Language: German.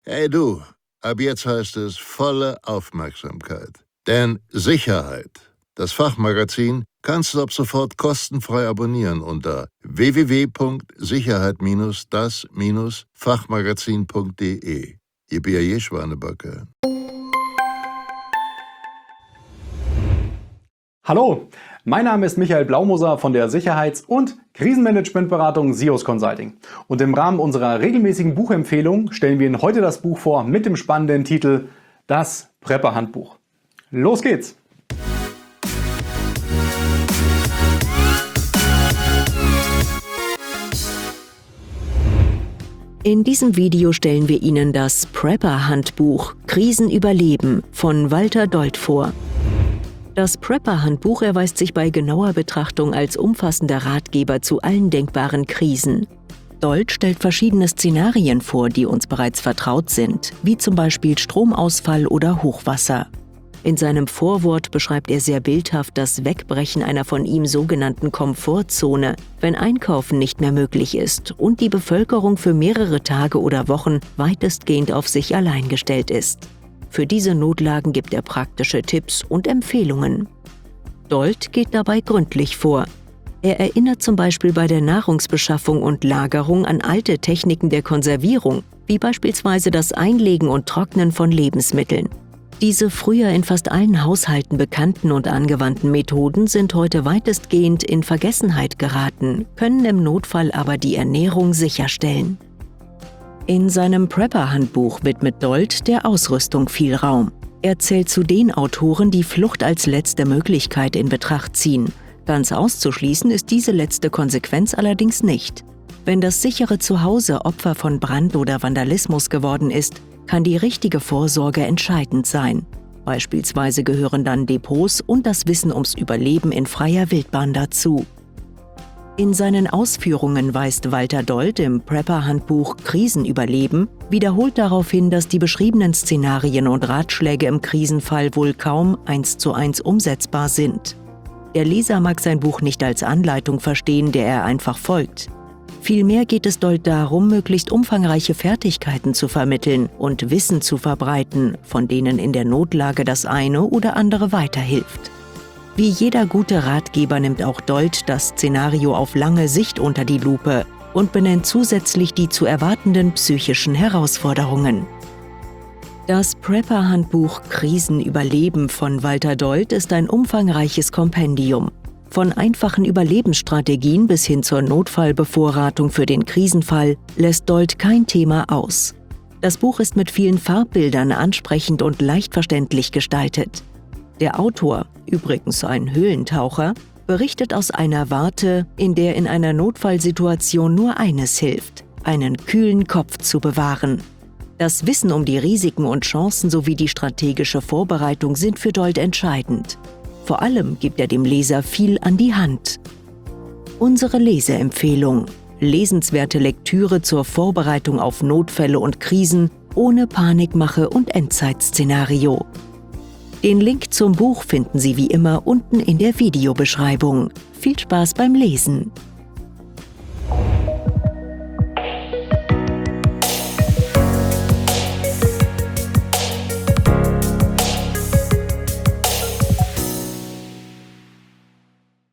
Hey du, ab jetzt heißt es volle Aufmerksamkeit. Denn Sicherheit, das Fachmagazin, kannst du ab sofort kostenfrei abonnieren unter www.sicherheit-das-fachmagazin.de. Ihr B.A.J. Schwanebacke. Hallo, mein Name ist Michael Blaumoser von der Sicherheits- und Krisenmanagementberatung SIOS Consulting. Und im Rahmen unserer regelmäßigen Buchempfehlung stellen wir Ihnen heute das Buch vor mit dem spannenden Titel Das Prepper-Handbuch. Los geht's! In diesem Video stellen wir Ihnen das Prepper-Handbuch Krisen überleben von Walter Dold vor. Das Prepper-Handbuch erweist sich bei genauer Betrachtung als umfassender Ratgeber zu allen denkbaren Krisen. Dold stellt verschiedene Szenarien vor, die uns bereits vertraut sind, wie zum Beispiel Stromausfall oder Hochwasser. In seinem Vorwort beschreibt er sehr bildhaft das Wegbrechen einer von ihm sogenannten Komfortzone, wenn Einkaufen nicht mehr möglich ist und die Bevölkerung für mehrere Tage oder Wochen weitestgehend auf sich allein gestellt ist. Für diese Notlagen gibt er praktische Tipps und Empfehlungen. Dold geht dabei gründlich vor. Er erinnert zum Beispiel bei der Nahrungsbeschaffung und Lagerung an alte Techniken der Konservierung, wie beispielsweise das Einlegen und Trocknen von Lebensmitteln. Diese früher in fast allen Haushalten bekannten und angewandten Methoden sind heute weitestgehend in Vergessenheit geraten, können im Notfall aber die Ernährung sicherstellen. In seinem Prepper-Handbuch widmet Dold der Ausrüstung viel Raum. Er zählt zu den Autoren, die Flucht als letzte Möglichkeit in Betracht ziehen. Ganz auszuschließen ist diese letzte Konsequenz allerdings nicht. Wenn das sichere Zuhause Opfer von Brand oder Vandalismus geworden ist, kann die richtige Vorsorge entscheidend sein. Beispielsweise gehören dann Depots und das Wissen ums Überleben in freier Wildbahn dazu. In seinen Ausführungen weist Walter Dold im Prepper-Handbuch Krisen überleben wiederholt darauf hin, dass die beschriebenen Szenarien und Ratschläge im Krisenfall wohl kaum 1:1 umsetzbar sind. Der Leser mag sein Buch nicht als Anleitung verstehen, der er einfach folgt. Vielmehr geht es Dold darum, möglichst umfangreiche Fertigkeiten zu vermitteln und Wissen zu verbreiten, von denen in der Notlage das eine oder andere weiterhilft. Wie jeder gute Ratgeber nimmt auch Dold das Szenario auf lange Sicht unter die Lupe und benennt zusätzlich die zu erwartenden psychischen Herausforderungen. Das Prepper-Handbuch Krisen überleben von Walter Dold ist ein umfangreiches Kompendium. Von einfachen Überlebensstrategien bis hin zur Notfallbevorratung für den Krisenfall lässt Dold kein Thema aus. Das Buch ist mit vielen Farbbildern ansprechend und leicht verständlich gestaltet. Der Autor, übrigens ein Höhlentaucher, berichtet aus einer Warte, in der in einer Notfallsituation nur eines hilft: einen kühlen Kopf zu bewahren. Das Wissen um die Risiken und Chancen sowie die strategische Vorbereitung sind für Dold entscheidend. Vor allem gibt er dem Leser viel an die Hand. Unsere Leseempfehlung: lesenswerte Lektüre zur Vorbereitung auf Notfälle und Krisen ohne Panikmache und Endzeitszenario. Den Link zum Buch finden Sie wie immer unten in der Videobeschreibung. Viel Spaß beim Lesen!